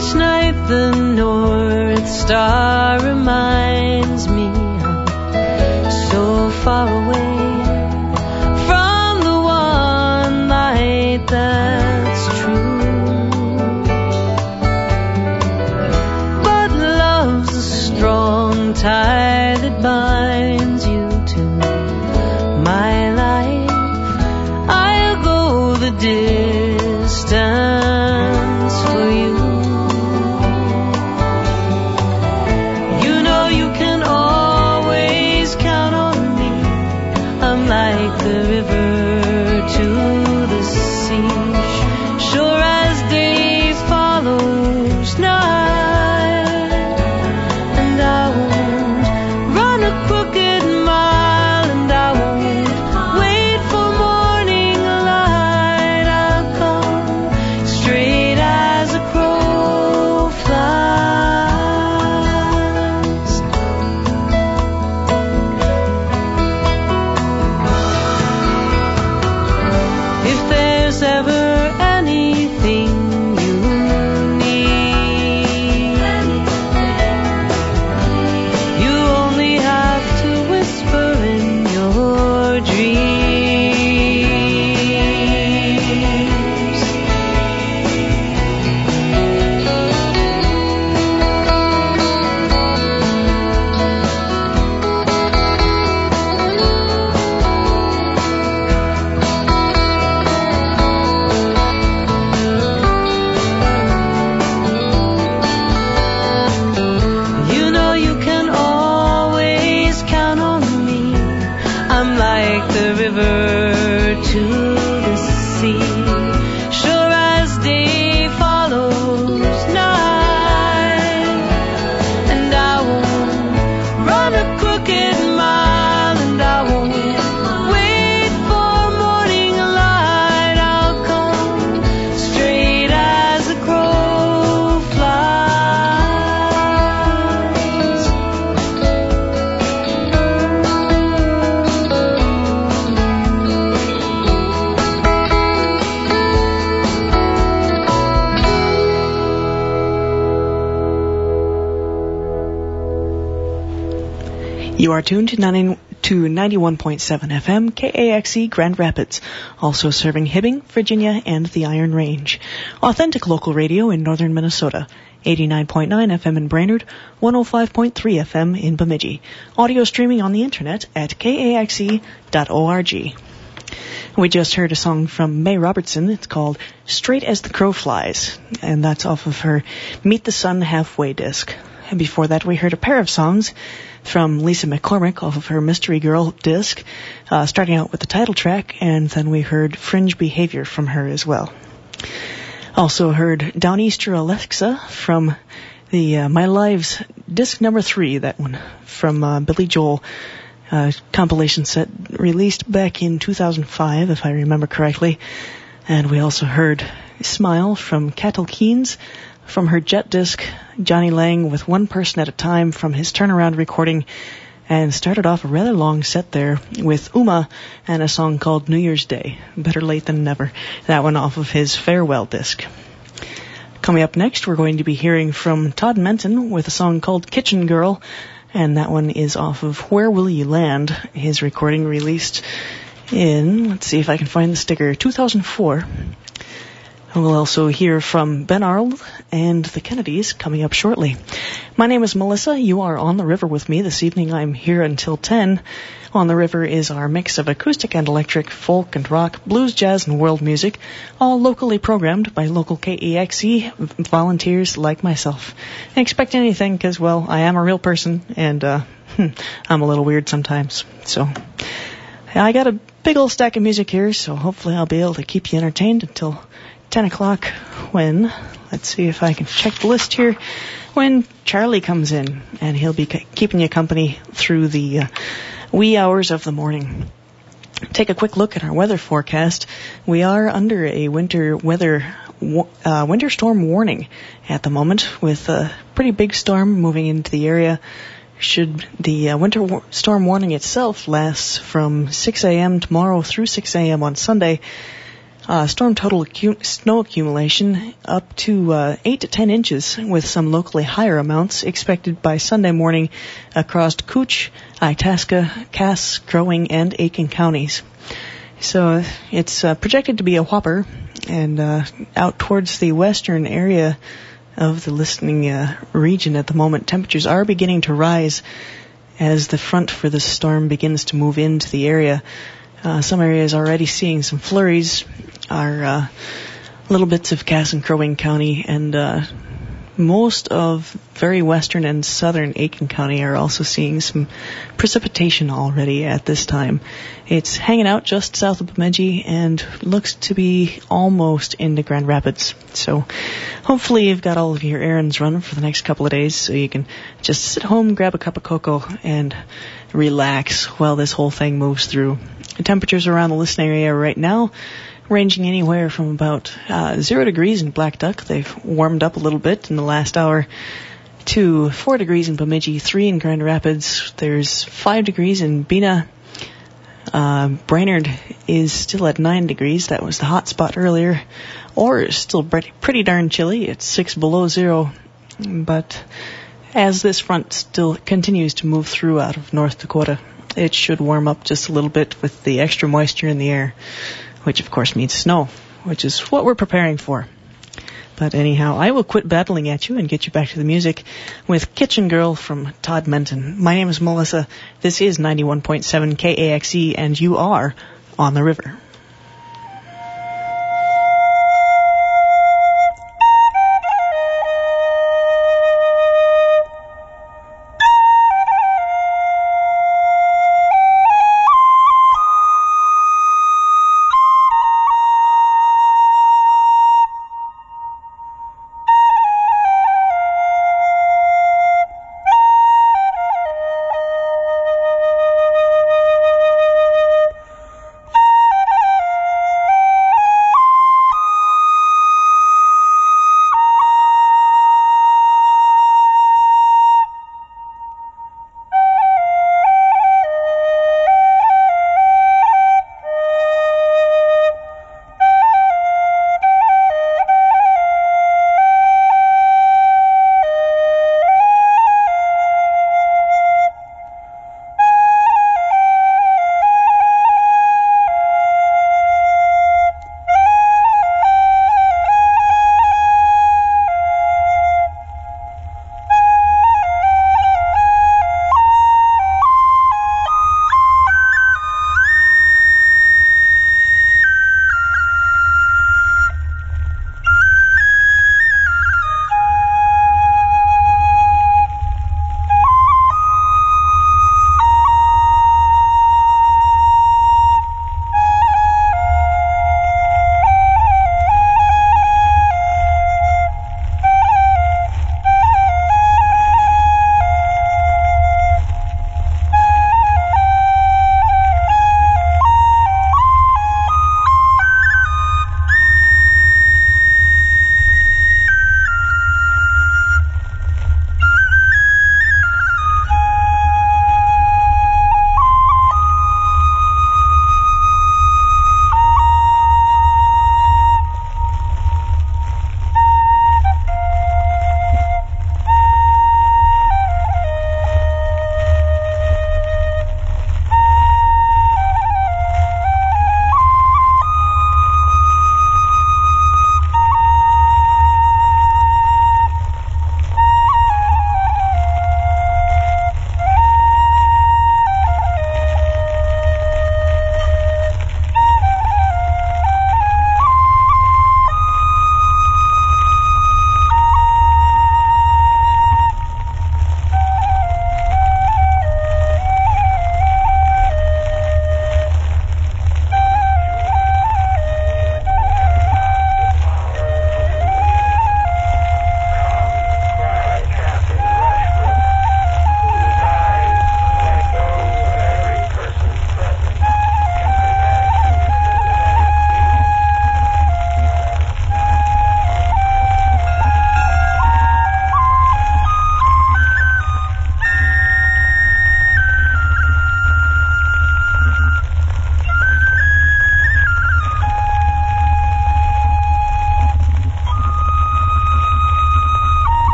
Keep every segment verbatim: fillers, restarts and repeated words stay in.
Each night the North Star reminds me I'm so far away from the one light that's true. But love's a strong tie that binds you to my life. I'll go the distance for you. You know you can always count on me. I'm like the river to the sea, sure as day follows night. And I won't run a crooked mile, and I won't wait for morning light. I'll come straight as a crow flies. If there's ever anything you need, you only have to whisper in your dreams. You know you can always count on me. I'm like the river to the sea, sure as day follows night. And I won't run a crooked mile, and I won't wait for morning light. I'll come straight as a crow flies. You are tuned to ninety to ninety-one point seven F M, K A X E Grand Rapids, also serving Hibbing, Virginia, and the Iron Range. Authentic local radio in northern Minnesota. eighty-nine point nine F M in Brainerd, one oh five point three F M in Bemidji. Audio streaming on the internet at K A X E dot org. We just heard a song from May Robertson. It's called Straight as the Crow Flies, and that's off of her Meet the Sun Halfway disc. And before that, we heard a pair of songs from Lisa McCormick off of her Mystery Girl disc, uh, starting out with the title track, and then we heard Fringe Behavior from her as well. Also heard Downeaster Alexa from the uh, My Lives disc number three, that one from uh, Billy Joel, uh, compilation set released back in two thousand five, if I remember correctly. And we also heard Smile from Cattle Keynes from her Jet disc, Johnny Lang with One Person at a Time from his Turnaround recording, and started off a rather long set there with Uma and a song called New Year's Day, Better Late Than Never, that one off of his Farewell disc. Coming up next, we're going to be hearing from Todd Menton with a song called Kitchen Girl, and that one is off of Where Will You Land, his recording released in, let's see if I can find the sticker, two thousand four. And we'll also hear from Ben Arnold and the Kennedys coming up shortly. My name is Melissa. You are on the river with me this evening. I'm here until ten. On the River is our mix of acoustic and electric, folk and rock, blues, jazz, and world music, all locally programmed by local K E X E volunteers like myself. And expect anything, because, well, I am a real person, and uh, I'm a little weird sometimes. So I got a big old stack of music here, so hopefully I'll be able to keep you entertained until ten o'clock when, let's see if I can check the list here, when Charlie comes in, and he'll be c- keeping you company through the uh, wee hours of the morning. Take a quick look at our weather forecast. We are under a winter weather uh, winter storm warning at the moment, with a pretty big storm moving into the area. Should the uh, winter war- storm warning itself last from six a.m. tomorrow through six a.m. on Sunday, Uh, storm total acu- snow accumulation up to uh, eight to ten inches, with some locally higher amounts expected by Sunday morning across Cooch, Itasca, Cass, Crow Wing, and Aiken counties. So it's uh, projected to be a whopper, and uh, out towards the western area of the listening uh, region at the moment, temperatures are beginning to rise as the front for the storm begins to move into the area. Uh, some areas already seeing some flurries are uh, little bits of Cass and Crow Wing County, and uh, most of very western and southern Aiken County are also seeing some precipitation already at this time. It's hanging out just south of Bemidji and looks to be almost into Grand Rapids. So hopefully you've got all of your errands run for the next couple of days so you can just sit home, grab a cup of cocoa, and relax while this whole thing moves through. The temperatures around the listening area right now ranging anywhere from about uh, zero degrees in Black Duck. They've warmed up a little bit in the last hour, to four degrees in Bemidji, three in Grand Rapids. There's five degrees in Bena. Uh, Brainerd is still at nine degrees. That was the hot spot earlier. Orr is still pretty, pretty darn chilly. It's six below zero. But as this front still continues to move through out of North Dakota, it should warm up just a little bit with the extra moisture in the air, which of course means snow, which is what we're preparing for. But anyhow, I will quit battling at you and get you back to the music with Kitchen Girl from Todd Menton. My name is Melissa. This is ninety-one point seven K A X E, and you are on the river.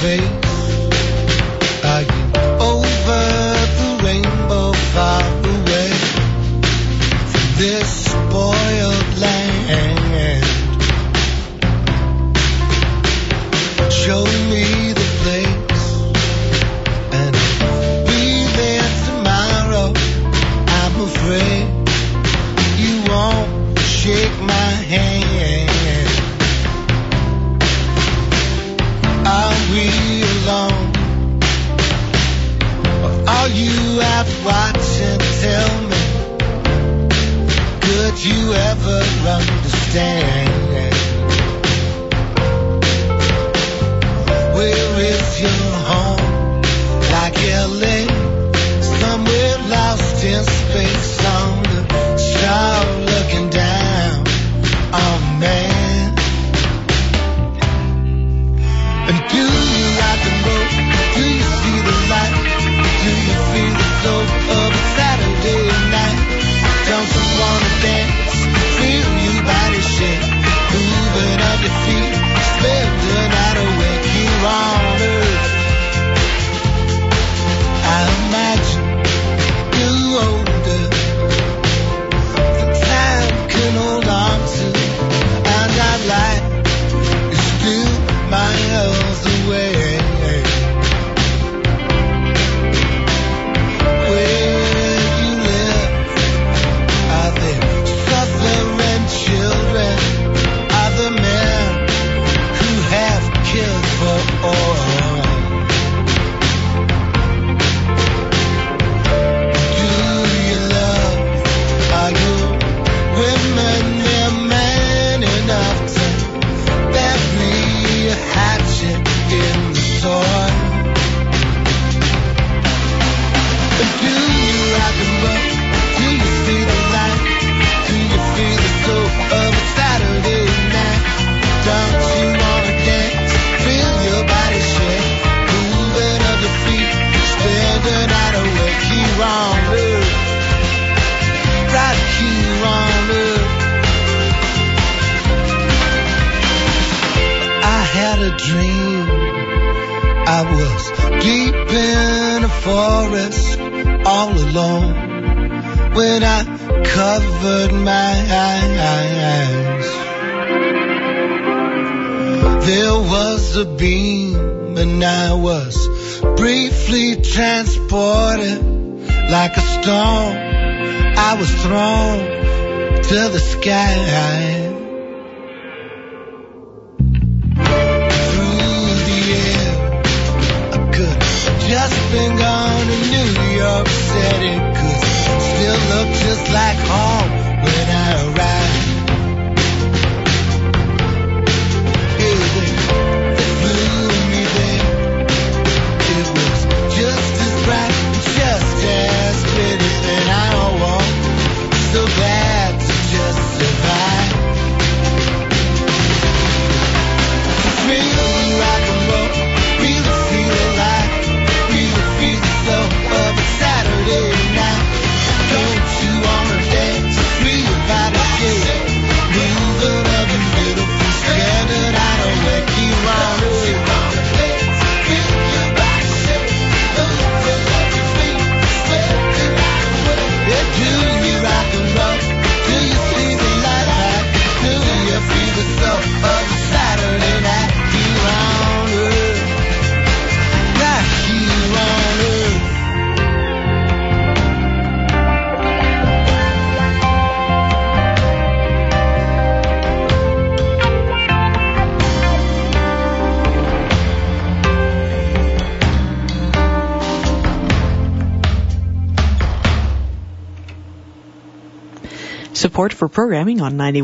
face. Are you over the rainbow, far away from this spoiled land? Show me the place, and I'll be there tomorrow. I'm afraid you won't shake my hand. Are we alone? Or are you out watching? Tell me, could you ever understand? Where is your home? Like L A, somewhere lost in space on the star looking down on man. And do you rock and roll? Do you see the light? Do you feel the soul of a Saturday night? Don't you wanna dance? Feel your body shake, moving up your feet, spend the night awake here on earth. I imagine you older, the time can hold on to, and our life is still miles away. Where you live, are there suffering children? Are the men who have killed for oil? Do you love? Are you women there man enough to bury a hatchet in the soil? And do you rock and roll? Do you see the light? Do you feel the soul of a Saturday night? Don't you wanna dance? Feel your body shake, moving up the feet, spend the night awake here on earth, right here on earth. I had a dream. I was deep in a forest, all alone, when I covered my eyes. There was a beam, and I was briefly transported like a stone. I was thrown to the sky. Just been gone to New York City, could still look just like home when I arrived. Yeah, they, they flew me there. It was just as bright, just as pretty, and I walked so glad to just survive. Feel rock and roll, really feel alive. Feel the flow of a Saturday night. Don't you wanna dance? Free your body shake, moving up your beautiful, spend the night awake here on earth. Feel your body shake, moving up your feet, spend the night awake. Yeah, do you rock and roll? Do you see the light light? Do you feel the flow of a Saturday night here on earth? Right here on earth. Support for programming on ninety